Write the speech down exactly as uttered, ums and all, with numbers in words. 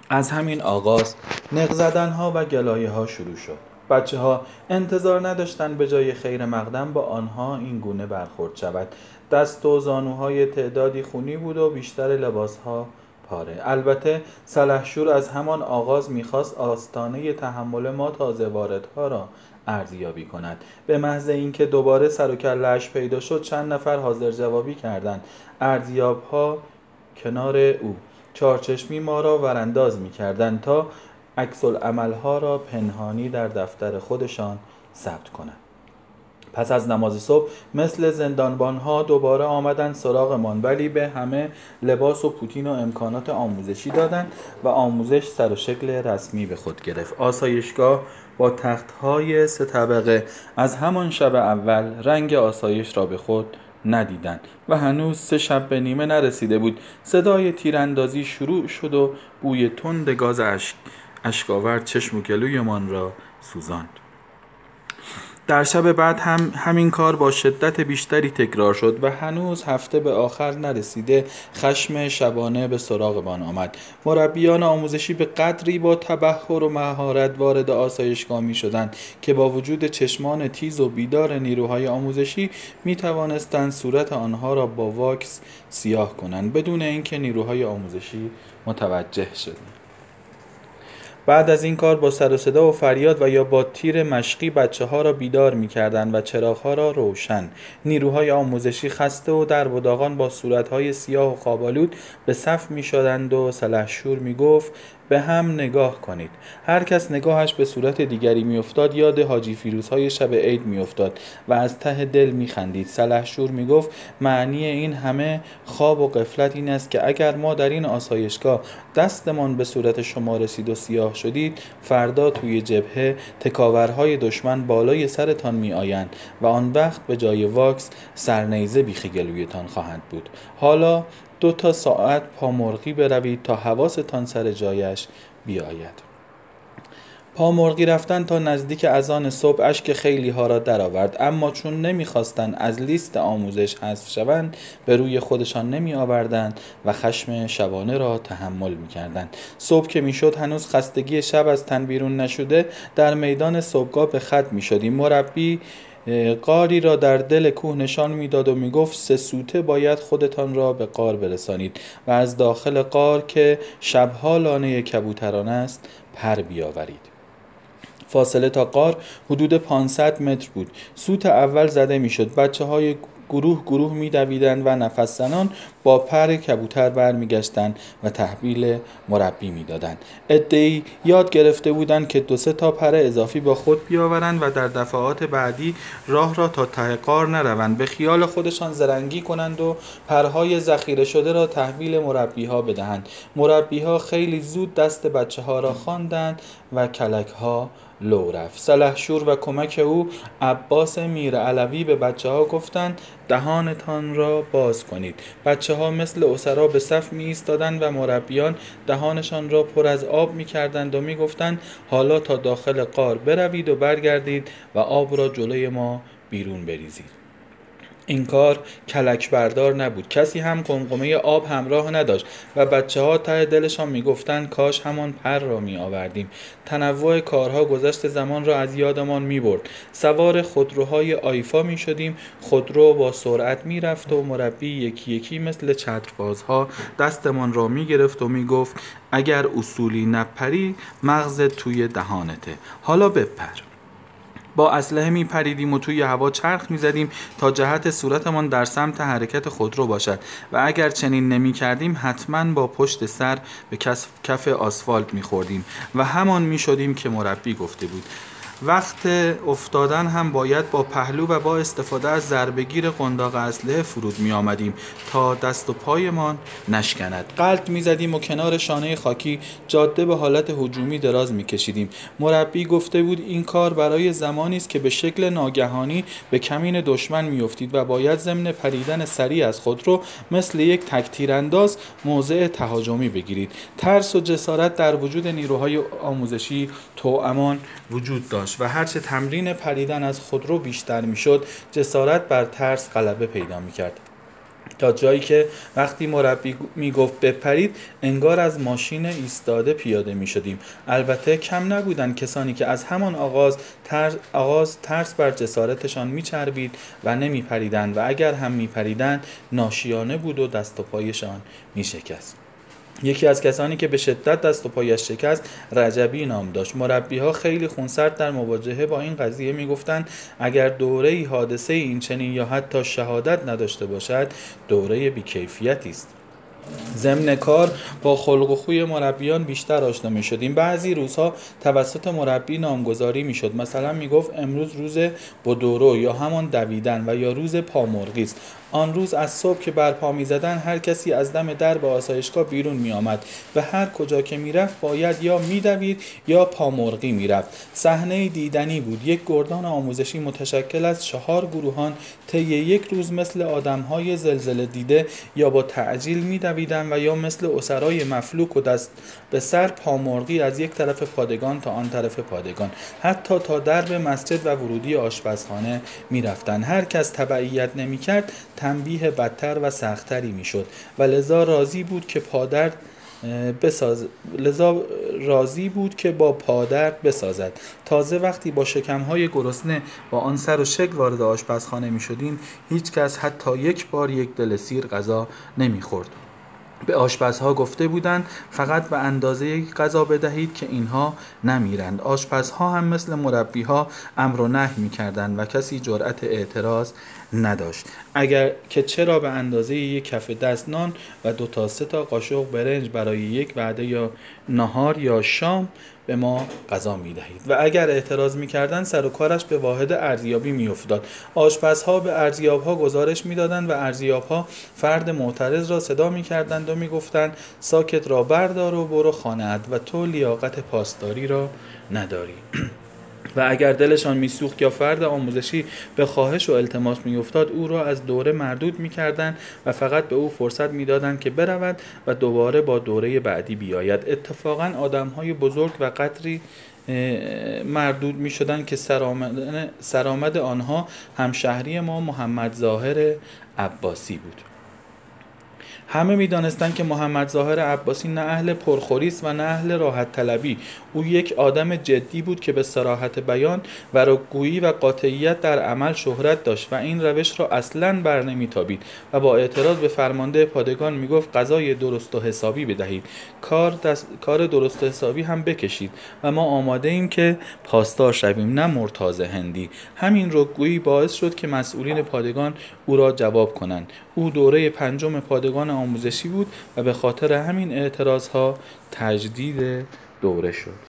از همین آغاز نق زدن‌ها و گلایه‌ها شروع شد. بچه‌ها انتظار نداشتند به جای خیر مقدم با آنها این گونه برخورد شود. دست و زانوهای تعدادی خونی بود و بیشتر لباسها پاره. البته سلحشور از همان آغاز می‌خواست آستانه تحمل ما تازه واردها را ارزیابی کند. به محض اینکه دوباره سر و کله‌اش پیدا شد، چند نفر حاضر جوابی کردند. ارزیاب‌ها کنار او چارچشمی ما را ورانداز می کردند تا عکس‌العمل‌ها را پنهانی در دفتر خودشان ثبت کنند. پس از نماز صبح مثل زندانبانها دوباره آمدند سراغمان، ولی به همه لباس و پوتین و امکانات آموزشی دادند و آموزش سر و شکل رسمی به خود گرفت. آسایشگاه با تخت‌های سه طبقه از همان شب اول رنگ آسایش را به خود ندیدند و هنوز سه شب به نیمه نرسیده بود. صدای تیراندازی شروع شد و بوی تند گاز اشک اشکاور چشم و گلویمان را سوزاند. در شب بعد هم همین کار با شدت بیشتری تکرار شد و هنوز هفته به آخر نرسیده خشم شبانه به سراغمان آمد. مربیان آموزشی به قدری با تبحر و مهارت وارد آسایشگاه می شدند که با وجود چشمان تیز و بیدار نیروهای آموزشی می توانستند صورت آنها را با واکس سیاه کنند بدون اینکه نیروهای آموزشی متوجه شدند. بعد از این کار با سر و صدا و فریاد و یا با تیر مشقی بچه ها را بیدار می کردند و چراغ ها را روشن. نیروهای آموزشی خسته و درب و داغان با صورت های سیاه و خواب‌آلود به صف می شدند و سلحشور می گفت به هم نگاه کنید. هر کس نگاهش به صورت دیگری می افتاد یاد حاجی فیروزهای شب عید می افتاد و از ته دل می خندید. سلحشور می گفت معنی این همه خواب و غفلت این است که اگر ما در این آسایشگاه دستمان به صورت شما رسید و سیاه شدید، فردا توی جبهه تکاورهای دشمن بالای سرتان می آیند و آن وقت به جای واکس سرنیزه بیخ گلویتان خواهند بود. حالا دو تا ساعت پامرغی بروید تا حواستان سر جایش بیاید. پامرغی رفتن تا نزدیک اذان صبح اشک خیلی ها را درآورد، اما چون نمیخواستند از لیست آموزش حذف شوند به روی خودشان نمی آوردند و خشم شبانه را تحمل می کردند. صبح که می شد هنوز خستگی شب از تن بیرون نشده در میدان صبحگاه به خط می شدیم. مربی غاری را در دل کوه نشان میداد و میگفت سه سوته باید خودتان را به غار برسانید و از داخل غار که شبها لانه کبوتران است پر بیاورید. فاصله تا غار حدود پانصد متر بود. سوت اول زده میشد. بچه های گروه گروه می دویدند و نفس زنان با پر کبوتر برمیگشتند و تحویل مربی می دادند. عده‌ای یاد گرفته بودند که دو سه تا پر اضافی با خود بیاورند و در دفعات بعدی راه را تا ته غار نروند، به خیال خودشان زرنگی کنند و پرهای ذخیره شده را تحویل مربی ها بدهند. مربی ها خیلی زود دست بچه ها را خواندند و کلک ها لو رفت. سلحشور و کمک او عباس میرعلوی به بچه ها گفتند دهانتان را باز کنید. بچه ها مثل اسرا به صف می ایستادند و مربیان دهانشان را پر از آب می کردند و می گفتند حالا تا داخل غار بروید و برگردید و آب را جلوی ما بیرون بریزید. این کار کلک بردار نبود. کسی هم قمقمه آب همراه نداشت و بچه ها ته دلشان می گفتند کاش همان پر را می آوردیم. تنوع کارها گذشت زمان را از یادمان می برد. سوار خودروهای آیفا می شدیم. خودرو با سرعت می رفت و مربی یکی یکی مثل چتربازها دستمان را می گرفت و می گفت اگر اصولی نپری مغزت توی دهانته، حالا بپر. با اسلحه می پریدیم و توی هوا چرخ می زدیم تا جهت صورتمان در سمت حرکت خودرو باشد و اگر چنین نمی کردیم حتما با پشت سر به کف آسفالت می خوردیم و همان می شدیم که مربی گفته بود. وقت افتادن هم باید با پهلو و با استفاده از ضربه‌گیر قنداق اسلحه فرود می آمدیم تا دست و پایمان نشکند. غلط می زدیم و کنار شانه خاکی جاده به حالت هجومی دراز می کشیدیم. مربی گفته بود این کار برای زمانی است که به شکل ناگهانی به کمین دشمن می افتید و باید ضمن پریدن سریع از خود رو مثل یک تک تیرانداز موضع تهاجمی بگیرید. ترس و جسارت در وجود نیروهای آموزشی توامان وجود داشت و هرچه تمرین پریدن از خودرو بیشتر میشد، جسارت بر ترس غلبه پیدا میکرد. تا جایی که وقتی مربی میگفت بپرید انگار از ماشین ایستاده پیاده میشدیم. البته کم نبودن کسانی که از همان آغاز ترس, آغاز ترس بر جسارتشان میچربید و نمیپریدند و اگر هم میپریدند ناشیانه بود و دست و پایشان میشکست. یکی از کسانی که به شدت دست و پایش شکست رجبی نام داشت. مربی‌ها خیلی خونسرد در مواجهه با این قضیه میگفتند اگر دوره‌ای حادثه این چنین یا حتی شهادت نداشته باشد دوره بی‌کیفیتی است. ضمن کار با خلق و خوی مربیان بیشتر آشنا می شدیم. بعضی روزها توسط مربی نامگذاری می شد. مثلا می گفت امروز روز بدورو یا همان دویدن و یا روز پامرغی است. آن روز از صبح که برپا می زدن هر کسی از دم در به آسایشگاه بیرون می آمد و هر کجا که می رفت باید یا می دوید یا پامرغی می رفت. صحنه دیدنی بود. یک گردان آموزشی متشکل از چهار گروهان طی یک روز مثل آدم‌های زلزله دیده یا با تعجیل می دویدن و یا مثل اسرای مفلوک و دست به سر پامرغی از یک طرف پادگان تا آن طرف پادگان، حتی تا درب مسجد و ورودی آشپزخانه می رفتن. هر کس تبعیت نمی کرد تنبیه بدتر و سختری می شد و لذا راضی بود که پادرد بساز لذا راضی بود که با پادرد بسازد. تازه وقتی با شکم‌های گرسنه با آن سر و شکل وارد آشپزخانه می شدیم هیچ کس حتی یک بار یک دل سیر غذا نمی خورد. به آشپزها گفته بودند فقط به اندازه غذا بدهید که اینها نمیرند. آشپزها هم مثل مربیها امر و نهی می‌کردند و کسی جرأت اعتراض نداشت. اگر که چرا به اندازه یک کف دست نان و دو تا سه تا قاشق برنج برای یک وعده یا نهار یا شام به ما غذا می‌دهید. و اگر اعتراض می‌کردند سر و کارش به واحد ارزیابی می‌افتاد. آشپزها به ارزیاب‌ها گزارش می‌دادند و ارزیاب‌ها فرد معترض را صدا می‌کردند و می‌گفتند ساکت را بردار و برو خانه‌ات و تو لیاقت پاسداری را نداری. و اگر دلشان میسوخت یا فرد آموزشی به خواهش و التماس میافتاد او را از دوره مردود میکردند و فقط به او فرصت میدادند که برود و دوباره با دوره بعدی بیاید. اتفاقا آدمهای بزرگ و قدری مردود میشدند که سرآمد سرآمد آنها همشهری ما محمد ظاهر عباسی بود. همه می‌دانستند که محمد ظاهر عباسی نه اهل پرخوری است و نه اهل راحت طلبی. او یک آدم جدی بود که به صراحت بیان و رکگویی و قاطعیت در عمل شهرت داشت و این روش را اصلاً بر نمی‌تابید و با اعتراض به فرمانده پادگان می‌گفت غذای درست و حسابی بدهید. کار دست... کار درست و حسابی هم بکشید و ما آماده ایم که پاسدار شویم نه مرتاض هندی. همین رکگویی باعث شد که مسئولین پادگان او را جواب کنند. او دوره پنجم پادگان آموزشی بود و به خاطر همین اعتراضها تجدید دوره شد.